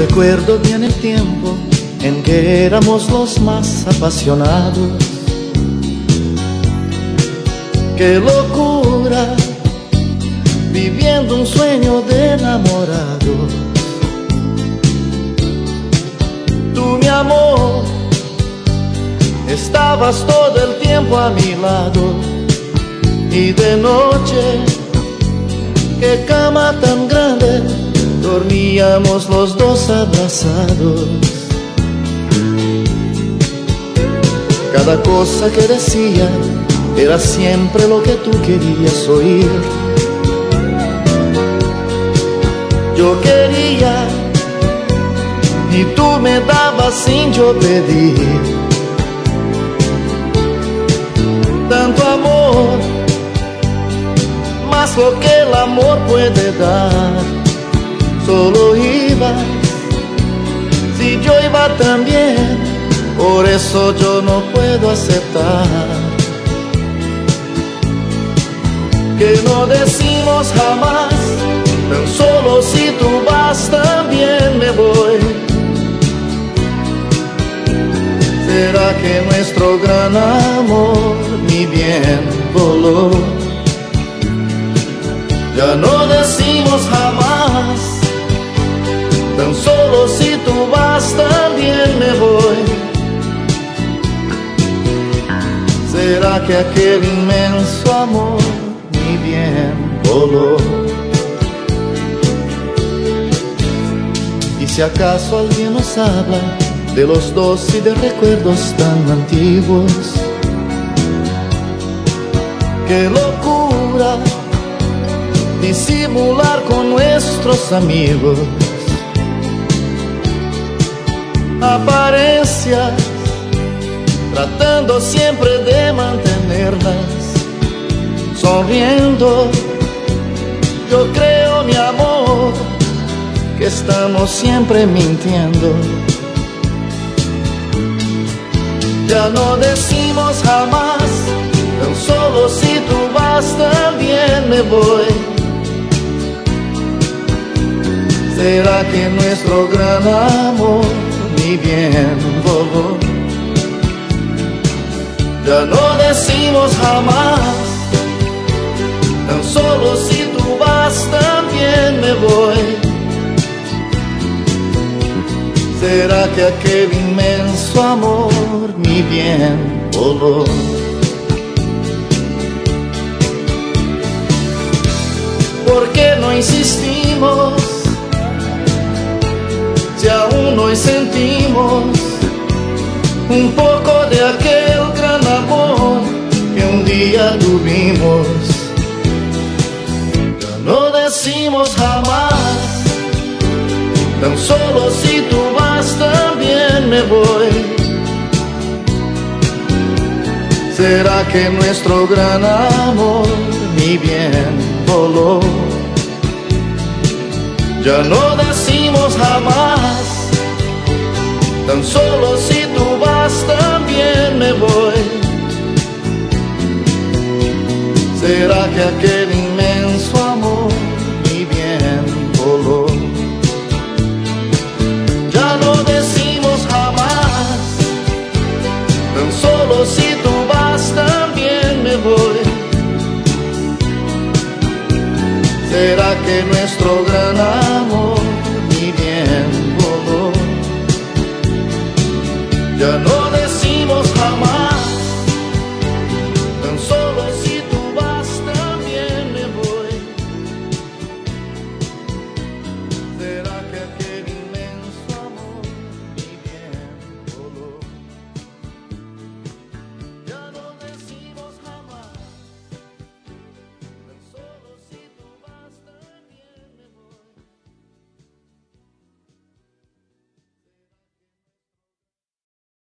recuerdo bien el tiempo en que éramos los más apasionados. ¡Qué locura! Viviendo un sueño de enamorados. Tú, mi amor, estabas todo el tiempo a mi lado. Y de noche, qué cama tan grande, dormíamos los dos abrazados. Cada cosa que decía era siempre lo que tú querías oír. Yo quería y tú me dabas sin yo pedir. Tanto amor, más lo que el amor puede dar. Solo iba, si yo iba también, por eso yo no puedo aceptar que no decimos jamás, tan solo si tú vas también me voy. ¿Será que nuestro gran amor, mi bien, voló? Ya no decimos jamás, tan solo si tú vas también me voy. ¿Será que aquel inmenso amor, mi bien, voló? Y si acaso alguien nos habla de los dos y de recuerdos tan antiguos, qué locura disimular con nuestros amigos apariencias, tratando siempre de mantenerlas sonriendo. Yo creo, mi amor, que estamos siempre mintiendo. Ya no decimos jamás, tan solo si tú vas también me voy. ¿Será que nuestro gran amor, mi bien, voló? Ya no decimos jamás, tan solo si tú vas también me voy. ¿Será que aquel inmenso amor, mi bien, voló? ¿Por qué no insistimos si aún hoy sentimos un poco de aquel gran amor que un día tuvimos? Ya no decimos jamás, tan solo si tú vas también me voy. ¿Será que nuestro gran amor, mi bien, voló? Ya no decimos jamás, tan solo si tú vas también me voy. ¿Será que aquel inmenso amor, mi bien, voló? Ya no decimos jamás, tan solo si tú vas también me voy. ¿Será que nuestro gran amor, mi bien, voló? Ya no